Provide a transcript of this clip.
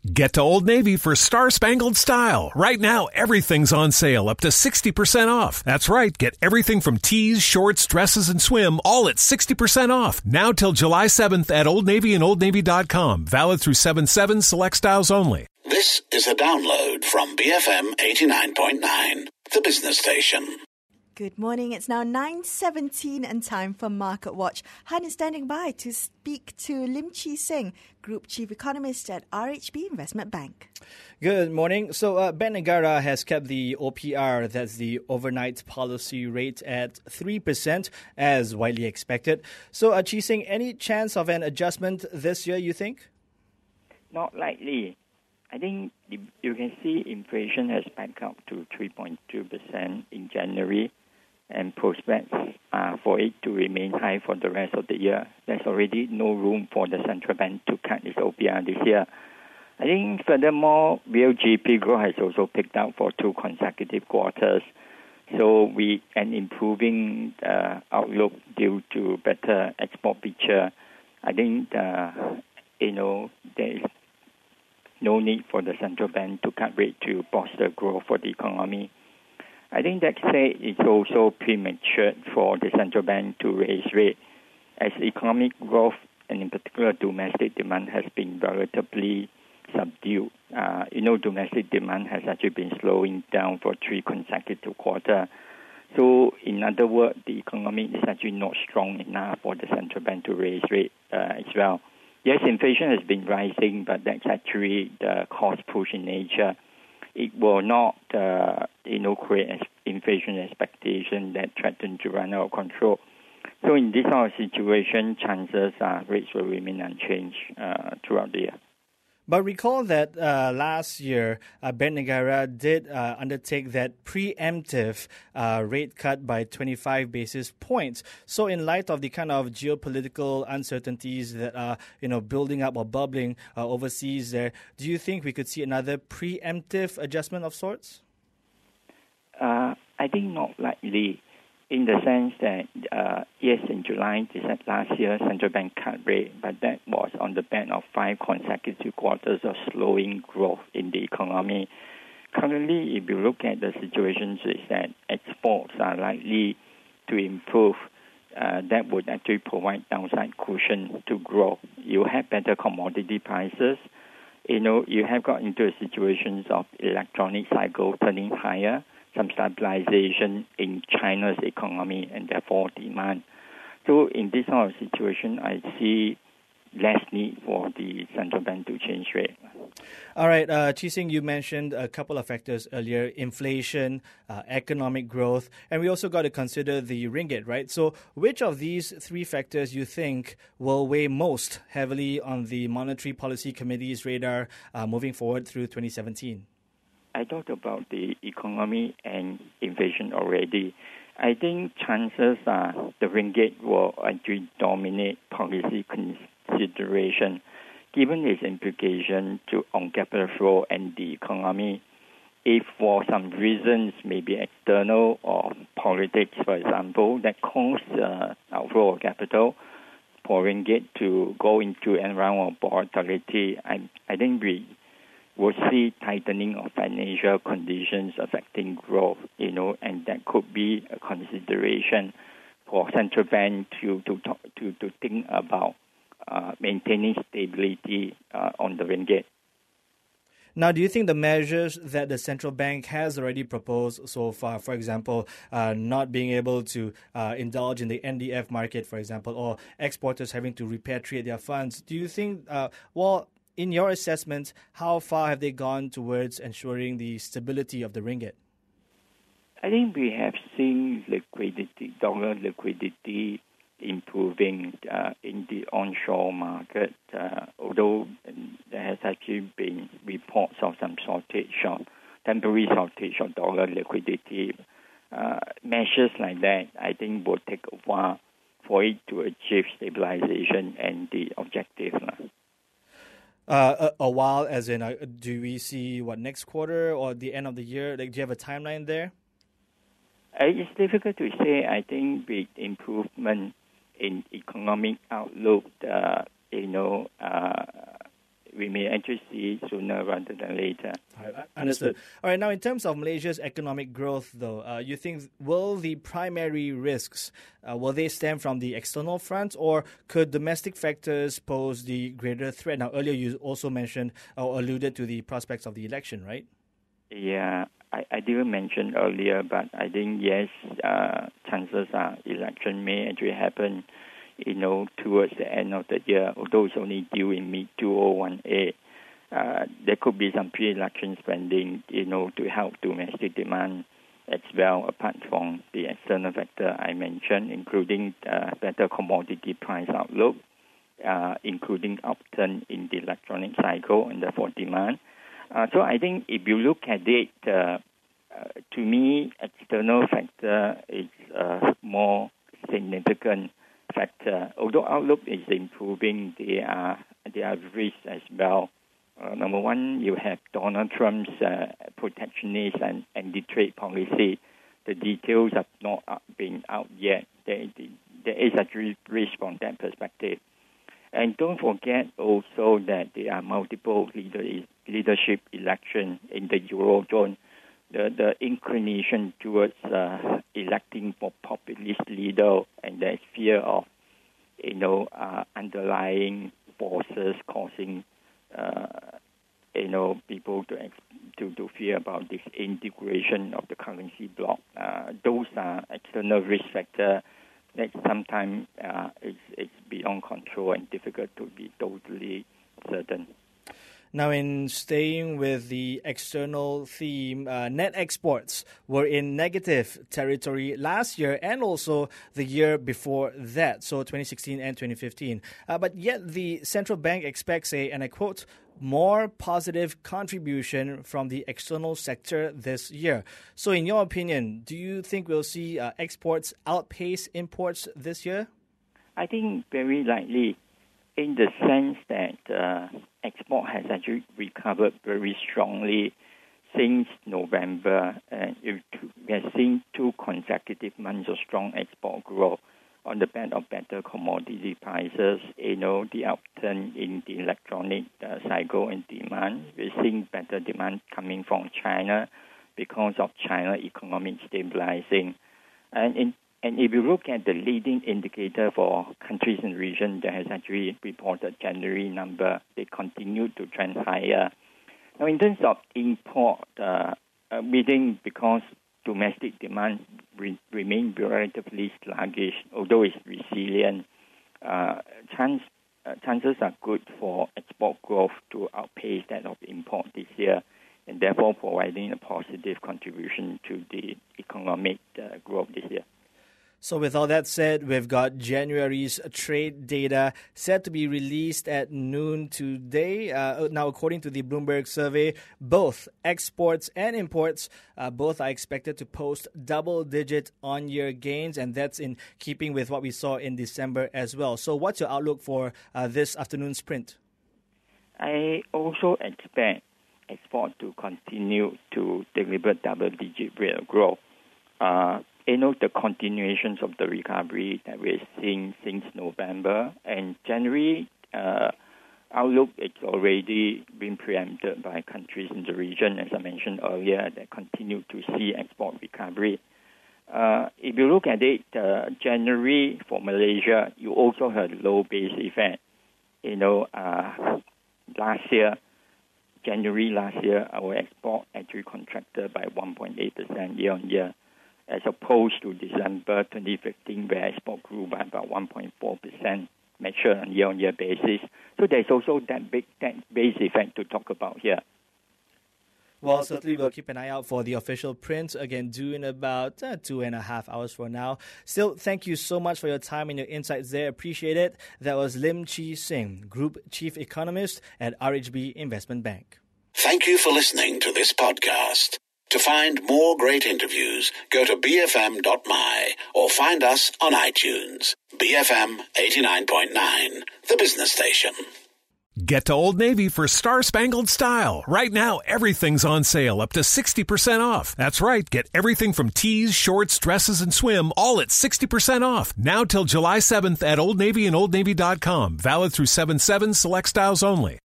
Get to Old Navy for star-spangled style. Right now, everything's on sale, up to 60% off. That's right, get everything from tees, shorts, dresses, and swim, all at 60% off. Now till July 7th at Old Navy and OldNavy.com. Valid through 7/7, select styles only. This is a download from BFM 89.9, the business station. Good morning. It's now 9:17 and time for Market Watch. Han is standing by to speak to Lim Chee Seng, Group Chief Economist at RHB Investment Bank. Good morning. So Bank Negara has kept the OPR, that's the overnight policy rate, at 3% as widely expected. So Chee Seng, any chance of an adjustment this year, you think? Not likely. I think you can see inflation has backed up to 3.2% in January, and prospects for it to remain high for the rest of the year. There's already no room for the central bank to cut its OPR this year. I think furthermore, real GDP growth has also picked up for 2 consecutive quarters. So an improving outlook due to better export picture. I think there is no need for the central bank to cut rate to bolster growth for the economy. I think that said, it's also premature for the central bank to raise rate, as economic growth and in particular domestic demand has been relatively subdued. Domestic demand has actually been slowing down for 3 consecutive quarters. So in other words, the economy is actually not strong enough for the central bank to raise rate as well. Yes, inflation has been rising, but that's actually the cost push in nature. It will not, create inflation expectation that threaten to run out of control. So in this sort of situation, chances are rates will remain unchanged throughout the year. But recall that last year, Bank Negara did undertake that preemptive rate cut by 25 basis points. So in light of the kind of geopolitical uncertainties that are building up or bubbling overseas there, do you think we could see another preemptive adjustment of sorts? I think not likely, in the sense that, yes, in July last year, central bank cut rate, but that was on the back of 5 consecutive quarters of slowing growth in the economy. Currently, if you look at the situations, is that exports are likely to improve. That would actually provide downside cushion to growth. You have better commodity prices. You have got into a situation of electronic cycle turning higher, some stabilization in China's economy and therefore demand. So in this sort of situation, I see less need for the central bank to change rate. All right, Chee Seng, you mentioned a couple of factors earlier: inflation, economic growth, and we also got to consider the ringgit, right? So which of these 3 factors you think will weigh most heavily on the Monetary Policy Committee's radar moving forward through 2017? I talked about the economy and inflation already. I think chances are the ringgit will actually dominate policy consideration, given its implication on capital flow and the economy. If for some reasons, maybe external or politics, for example, that cause outflow of capital for ringgit to go into an round of volatility, I think we'll see tightening of financial conditions affecting growth, and that could be a consideration for central bank to think about maintaining stability on the ringgit. Now, do you think the measures that the central bank has already proposed so far, for example, not being able to indulge in the NDF market, for example, or exporters having to repatriate their funds, do you think, in your assessment, how far have they gone towards ensuring the stability of the ringgit? I think we have seen dollar liquidity improving in the onshore market, although there has actually been reports of some temporary shortage of dollar liquidity. Measures like that, I think, will take a while for it to achieve stabilization and the objective. A while, as in, do we see next quarter or the end of the year? Do you have a timeline there? It's difficult to say. I think with improvement in economic outlook, we may actually see it sooner rather than later. Understood. All right, now in terms of Malaysia's economic growth, though, you think will the primary risks, will they stem from the external front, or could domestic factors pose the greater threat? Now, earlier you also mentioned or alluded to the prospects of the election, right? Yeah, I didn't mention earlier, but I think, yes, chances are election may actually happen, towards the end of the year, although it's only due in mid-2018. There could be some pre-election spending, to help domestic demand as well, apart from the external factor I mentioned, including better commodity price outlook, including upturn in the electronic cycle and therefore demand. So I think if you look at it, to me, external factor is a more significant factor. Although outlook is improving, there are risks as well. Number one, you have Donald Trump's protectionist and anti-trade policy. The details have not been out yet. There is a risk from that perspective. And don't forget also that there are multiple leadership elections in the Eurozone. The inclination towards electing for populist leader, and there's fear of, underlying forces causing, people to fear about this integration of the currency bloc. Those are external risk factors that sometimes it's beyond control and difficult to be totally certain. Now, in staying with the external theme, net exports were in negative territory last year and also the year before that, so 2016 and 2015. But yet the central bank expects and I quote, more positive contribution from the external sector this year. So in your opinion, do you think we'll see exports outpace imports this year? I think very likely, in the sense that export has actually recovered very strongly since November, and we have seen 2 consecutive months of strong export growth on the back of better commodity prices, the upturn in the electronic cycle and demand. We're seeing better demand coming from China because of China economic stabilizing. And if you look at the leading indicator for countries in the region that has actually reported January number, they continue to trend higher. Now, in terms of import, we think because domestic demand remain relatively sluggish, although it's resilient, chances are good for export growth to outpace that of import this year, and therefore providing a positive contribution to the economic growth this year. So with all that said, we've got January's trade data set to be released at noon today. Now, according to the Bloomberg survey, both exports and imports, both are expected to post double-digit on-year gains, and that's in keeping with what we saw in December as well. So what's your outlook for this afternoon's print? I also expect export to continue to deliver double-digit rate of growth. The continuations of the recovery that we're seeing since November and January outlook, it's already been preempted by countries in the region, as I mentioned earlier, that continue to see export recovery. If you look at it, January for Malaysia, you also had low base effect. January last year, our export actually contracted by 1.8% year-on-year, as opposed to December 2015, where export grew by about 1.4%, measured on year-on-year basis. So there's also that base effect to talk about here. Well, certainly we'll keep an eye out for the official print, again, due in about 2.5 hours from now. Still, thank you so much for your time and your insights there. Appreciate it. That was Lim Chee Seng, Group Chief Economist at RHB Investment Bank. Thank you for listening to this podcast. To find more great interviews, go to bfm.my or find us on iTunes. BFM 89.9, the business station. Get to Old Navy for Star-Spangled Style. Right now, everything's on sale, up to 60% off. That's right. Get everything from tees, shorts, dresses, and swim, all at 60% off. Now till July 7th at Old Navy and OldNavy.com. Valid through 7/7, select styles only.